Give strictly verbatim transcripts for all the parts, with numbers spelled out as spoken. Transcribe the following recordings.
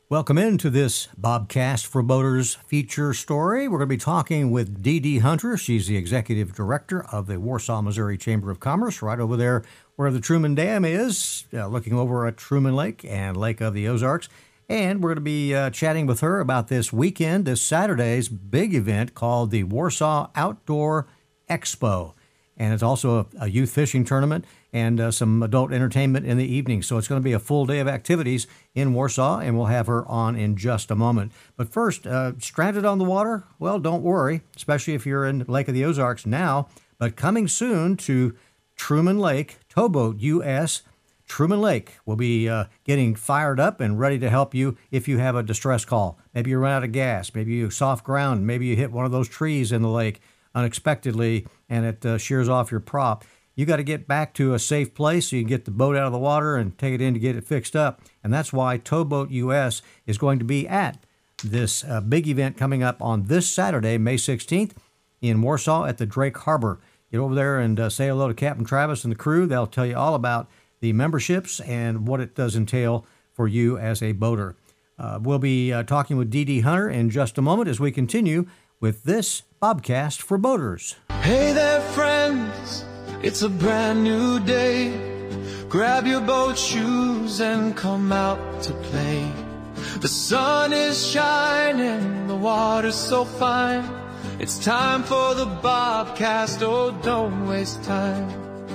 Welcome into this Bobcast for Boaters feature story. We're going to be talking with Dee Dee Hunter. She's the executive director of the Warsaw, Missouri Chamber of Commerce, right over there where the Truman Dam is, uh, looking over at Truman Lake and Lake of the Ozarks. And we're going to be uh, chatting with her about this weekend, this Saturday's big event called the Warsaw Outdoor Expo. And it's also a, a youth fishing tournament and uh, some adult entertainment in the evening. So it's going to be a full day of activities in Warsaw, and we'll have her on in just a moment. But first, uh, stranded on the water? Well, don't worry, especially if you're in Lake of the Ozarks now. But coming soon to Truman Lake, Towboat U S, Truman Lake will be uh, getting fired up and ready to help you if you have a distress call. Maybe you run out of gas, maybe you soft ground, maybe you hit one of those trees in the lake unexpectedly and it uh, shears off your prop. You got to get back to a safe place so you can get the boat out of the water and take it in to get it fixed up. And that's why Towboat U S is going to be at this uh, big event coming up on this Saturday, May sixteenth, in Warsaw at the Drake Harbor. Get over there and uh, say hello to Captain Travis and the crew. They'll tell you all about the memberships and what it does entail for you as a boater. Uh, we'll be uh, talking with Dee Dee Hunter in just a moment as we continue with this Bobcast for Boaters. Hey there, friends, it's a brand new day. Grab your boat shoes and come out to play. The sun is shining, the water's so fine. It's time for the Bobcast, oh, don't waste time.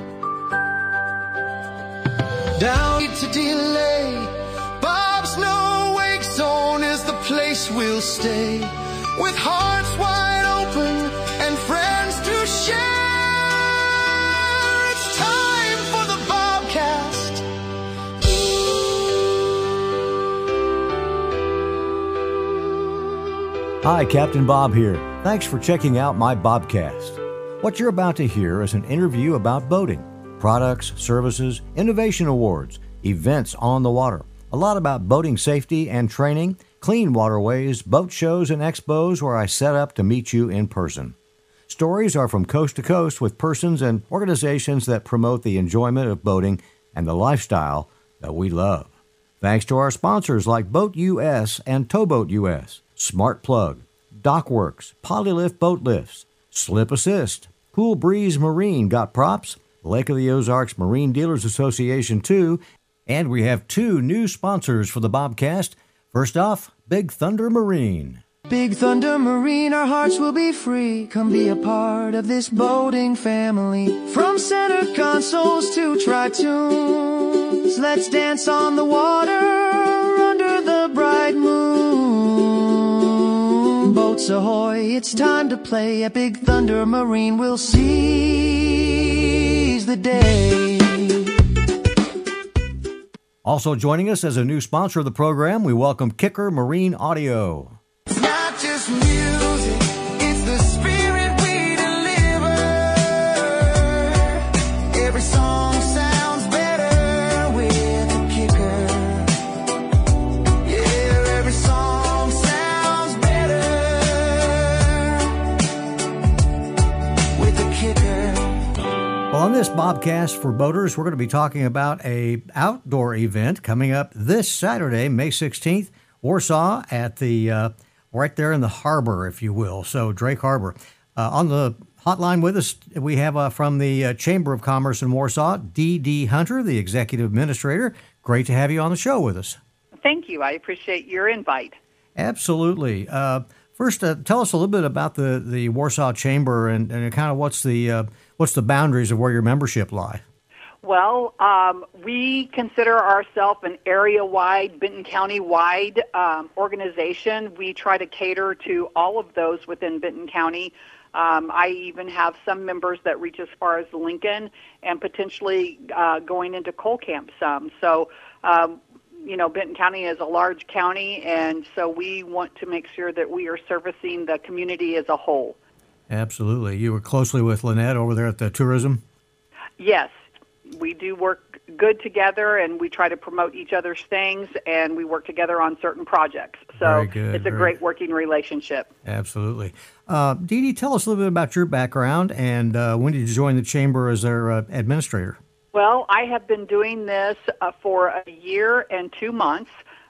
Down to delay, Bob's No Wake Zone is the place we'll stay. With hearts wide open and friends to share, it's time for the Bobcast. Hi, Captain Bob here. Thanks for checking out my Bobcast. What you're about to hear is an interview about boating, products, services, innovation awards, events on the water, a lot about boating safety and training, clean waterways, boat shows, and expos where I set up to meet you in person. Stories are from coast to coast with persons and organizations that promote the enjoyment of boating and the lifestyle that we love. Thanks to our sponsors like Boat U S and Towboat U S, Smart Plug, Dockworks, Polylift Boat Lifts, Slip Assist, Cool Breeze Marine got props, Lake of the Ozarks Marine Dealers Association too, and we have two new sponsors for the Bobcast. First off, Big Thunder Marine. Big Thunder Marine, our hearts will be free. Come be a part of this boating family. From center consoles to tri-tunes, let's dance on the water under the bright moon. Boats ahoy, it's time to play. At Big Thunder Marine, we'll seize the day. Also joining us as a new sponsor of the program, we welcome Kicker Marine Audio. It's not just music, it's the spirit we deliver. Every song sounds better with a kicker. Yeah, every song sounds better with a kicker. Well, on this Bobcast for Boaters, we're going to be talking about a outdoor event coming up this Saturday, May sixteenth, Warsaw at the uh, right there in the harbor, if you will. So Drake Harbor. Uh, on the hotline with us, we have uh, from the uh, Chamber of Commerce in Warsaw, Dee Dee Hunter, the executive administrator. Great to have you on the show with us. Thank you. I appreciate your invite. Absolutely. Uh, first, uh, tell us a little bit about the, the Warsaw Chamber and, and kind of what's the uh, what's the boundaries of where your membership lie. Well, um, we consider ourselves an area-wide, Benton County-wide um, organization. We try to cater to all of those within Benton County. Um, I even have some members that reach as far as Lincoln and potentially uh, going into Cole Camp some. So, um, you know, Benton County is a large county, and so we want to make sure that we are servicing the community as a whole. Absolutely. You were closely with Lynette over there at the tourism? Yes. We do work good together, and we try to promote each other's things, and we work together on certain projects. So good, it's a great working relationship. Absolutely. Uh, Dee Dee, tell us a little bit about your background, and uh, when did you join the Chamber as their uh, administrator? Well, I have been doing this uh, for a year and two months.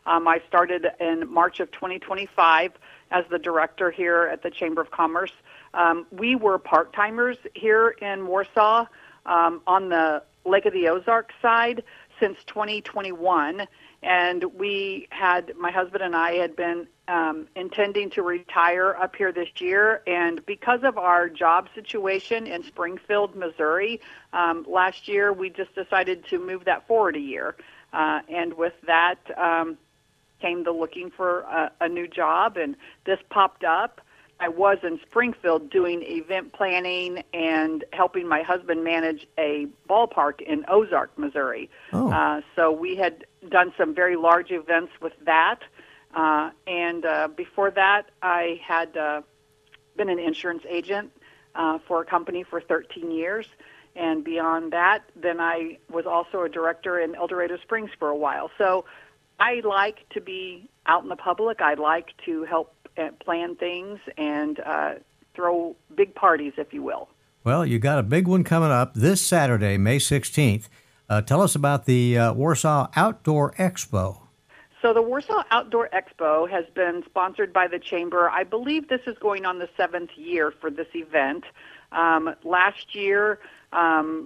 Um, I started in March of twenty twenty-five as the director here at the Chamber of Commerce. Um, we were part-timers here in Warsaw um, on the Lake of the Ozarks side since twenty twenty-one, and we had, my husband and I had been um, intending to retire up here this year, and because of our job situation in Springfield, Missouri, um, last year we just decided to move that forward a year, uh, and with that um, came the looking for a, a new job, and this popped up. I was in Springfield doing event planning and helping my husband manage a ballpark in Ozark, Missouri. Oh. Uh, so we had done some very large events with that. Uh, and uh, before that, I had uh, been an insurance agent uh, for a company for thirteen years. And beyond that, then I was also a director in El Dorado Springs for a while. So I like to be out in the public. I like to help plan things and uh, throw big parties, if you will. Well, you got a big one coming up this Saturday, May sixteenth. Uh, tell us about the uh, Warsaw Outdoor Expo. So the Warsaw Outdoor Expo has been sponsored by the Chamber. I believe this is going on the seventh year for this event. Um, last year, um,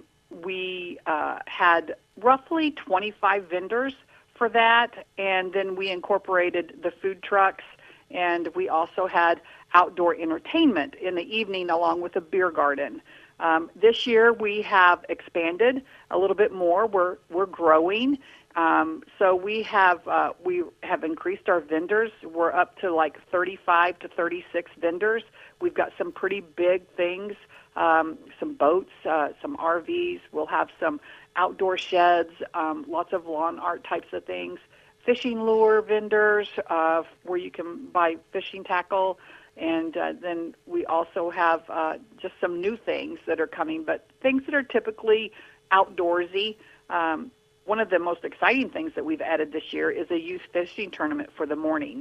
we uh, had roughly twenty-five vendors for that, and then we incorporated the food trucks, and we also had outdoor entertainment in the evening along with a beer garden. Um, this year we have expanded a little bit more. We're we're growing, um, so we have uh, we have increased our vendors. We're up to like thirty-five to thirty-six vendors. We've got some pretty big things, um, some boats, uh, some R Vs. We'll have some outdoor sheds, um, lots of lawn art types of things. Fishing lure vendors uh, where you can buy fishing tackle, and uh, then we also have uh, just some new things that are coming, but things that are typically outdoorsy. Um, one of the most exciting things that we've added this year is a youth fishing tournament for the morning.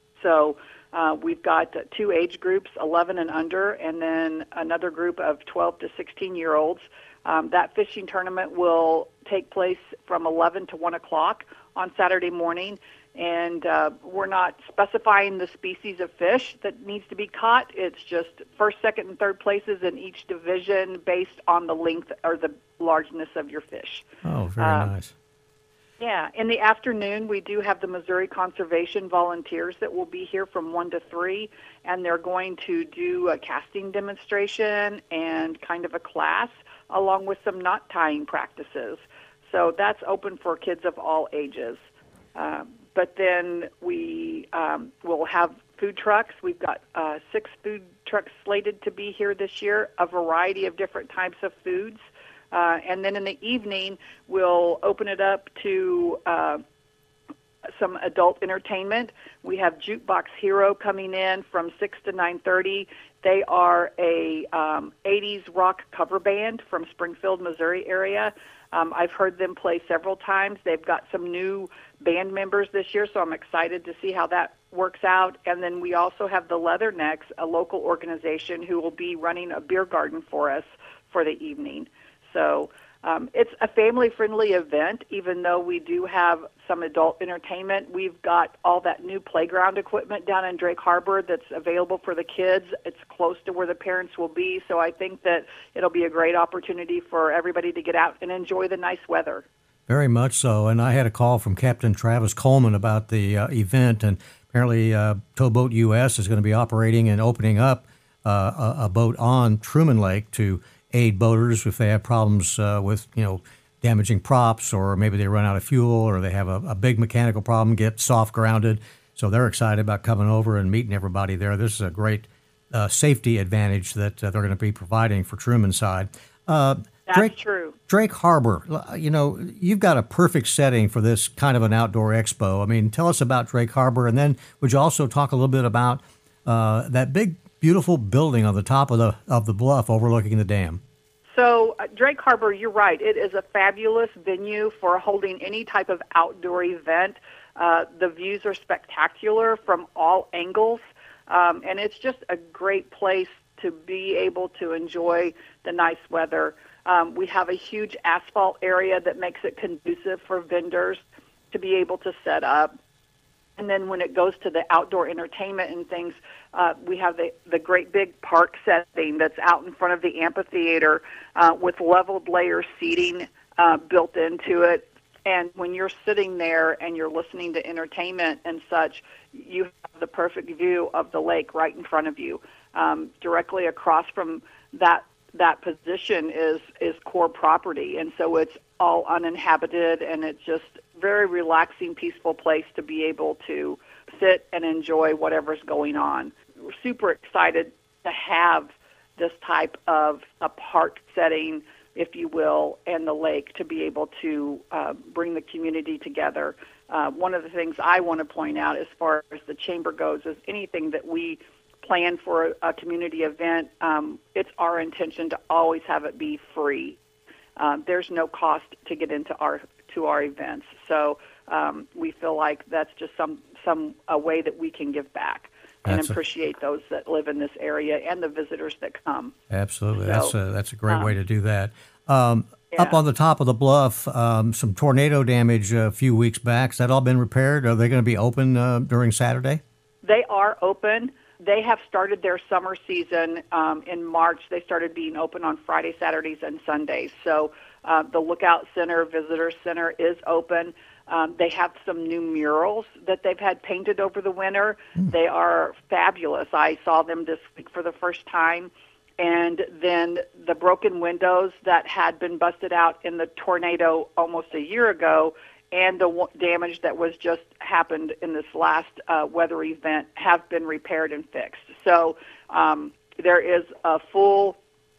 So uh, we've got uh, two age groups, eleven and under, and then another group of twelve to sixteen-year-olds. Um, that fishing tournament will take place from eleven to one o'clock on Saturday morning, and uh, we're not specifying the species of fish that needs to be caught. It's just first, second, and third places in each division based on the length or the largeness of your fish. Oh, very um, nice. Yeah, in the afternoon, we do have the Missouri Conservation volunteers that will be here from one to three, and they're going to do a casting demonstration and kind of a class, along with some knot tying practices. So that's open for kids of all ages. Um, but then we um, will have food trucks. We've got uh, six food trucks slated to be here this year, a variety of different types of foods. Uh, and then in the evening, we'll open it up to uh, some adult entertainment. We have Jukebox Hero coming in from six to nine thirty. They are a um, eighties rock cover band from Springfield, Missouri area. Um, I've heard them play several times. They've got some new band members this year, so I'm excited to see how that works out. And then we also have the Leathernecks, a local organization who will be running a beer garden for us for the evening. So um, it's a family-friendly event, even though we do have some adult entertainment. We've got all that new playground equipment down in Drake Harbor that's available for the kids. It's close to where the parents will be, so I think that it'll be a great opportunity for everybody to get out and enjoy the nice weather. Very much so, and I had a call from Captain Travis Coleman about the uh, event, and apparently uh, Towboat U S is going to be operating and opening up uh, a, a boat on Truman Lake to aid boaters if they have problems uh, with, you know, damaging props, or maybe they run out of fuel, or they have a, a big mechanical problem, get soft grounded. So they're excited about coming over and meeting everybody there. This is a great uh, safety advantage that uh, they're going to be providing for Truman's side. Uh, That's Drake, true. Drake Harbor, you know, you've got a perfect setting for this kind of an outdoor expo. I mean, tell us about Drake Harbor, and then would you also talk a little bit about uh, that big, beautiful building on the top of the of the bluff overlooking the dam? So uh, Drake Harbor, you're right. It is a fabulous venue for holding any type of outdoor event. Uh, the views are spectacular from all angles, um, and it's just a great place to be able to enjoy the nice weather. Um, we have a huge asphalt area that makes it conducive for vendors to be able to set up. And then when it goes to the outdoor entertainment and things, uh, we have the, the great big park setting that's out in front of the amphitheater uh, with leveled layer seating uh, built into it. And when you're sitting there and you're listening to entertainment and such, you have the perfect view of the lake right in front of you. Um, directly across from that that position is, is core property, and so it's all uninhabited, and it's just very relaxing, peaceful place to be able to sit and enjoy whatever's going on. We're super excited to have this type of a park setting, if you will, and the lake to be able to uh, bring the community together. Uh, one of the things I want to point out as far as the chamber goes is anything that we plan for a, a community event, um, it's our intention to always have it be free. Um, there's no cost to get into our to our events, so um, we feel like that's just some some a way that we can give back and that's appreciate a, those that live in this area and the visitors that come. Absolutely, so, that's a, that's a great um, way to do that. Um, yeah. Up on the top of the bluff, um, some tornado damage a few weeks back. Has that all been repaired? Are they going to be open uh, during Saturday? They are open. They have started their summer season um, in March. They started being open on Friday, Saturdays, and Sundays. So uh, the Lookout Center, Visitor Center is open. Um, they have some new murals that they've had painted over the winter. Mm. They are fabulous. I saw them this week for the first time. And then the broken windows that had been busted out in the tornado almost a year ago, and the w- damage that was just happened in this last uh, weather event have been repaired and fixed. So um, there is a full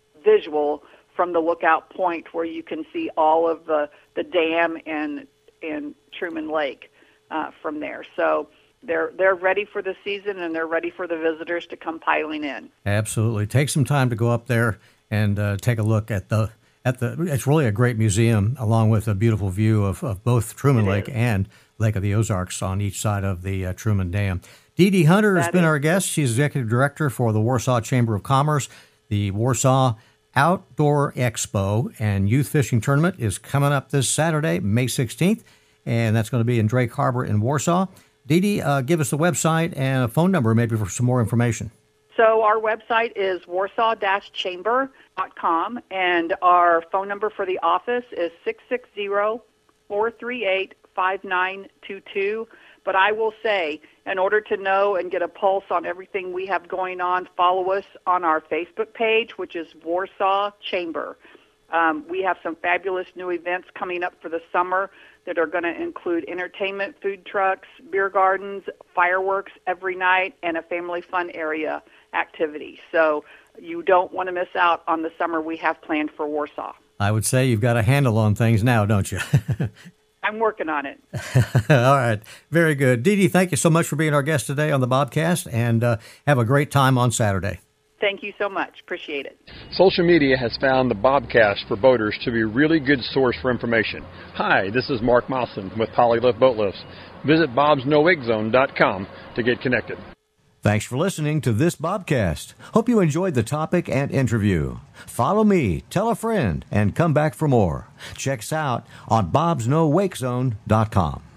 visual from the lookout point where you can see all of the, the dam and and Truman Lake uh, from there. So they're they're ready for the season, and they're ready for the visitors to come piling in. Absolutely. Take some time to go up there and uh, take a look at the At the, it's really a great museum, along with a beautiful view of, of both Truman It Lake is. and Lake of the Ozarks on each side of the uh, Truman Dam. Dee Dee Hunter has That been is. our guest. She's executive director for the Warsaw Chamber of Commerce. The Warsaw Outdoor Expo and Youth Fishing Tournament is coming up this Saturday, May sixteenth, and that's going to be in Drake Harbor in Warsaw. Dee Dee, uh, give us the website and a phone number maybe for some more information. So our website is warsaw dash chamber dot com, and our phone number for the office is six six zero, four three eight, five nine two two. But I will say, in order to know and get a pulse on everything we have going on, follow us on our Facebook page, which is Warsaw Chamber. Um, we have some fabulous new events coming up for the summer that are going to include entertainment, food trucks, beer gardens, fireworks every night, and a family fun area activity. So you don't want to miss out on the summer we have planned for Warsaw. I would say you've got a handle on things now, don't you? I'm working on it. All right. Very good. Dee Dee, thank you so much for being our guest today on the Bobcast, and uh, have a great time on Saturday. Thank you so much. Appreciate it. Social media has found the Bobcast for boaters to be a really good source for information. Hi, this is Mark Mousen with Polylift Boat Lifts. Visit bobs no wake zone dot com to get connected. Thanks for listening to this Bobcast. Hope you enjoyed the topic and interview. Follow me, tell a friend, and come back for more. Check us out on bobs no wake zone dot com.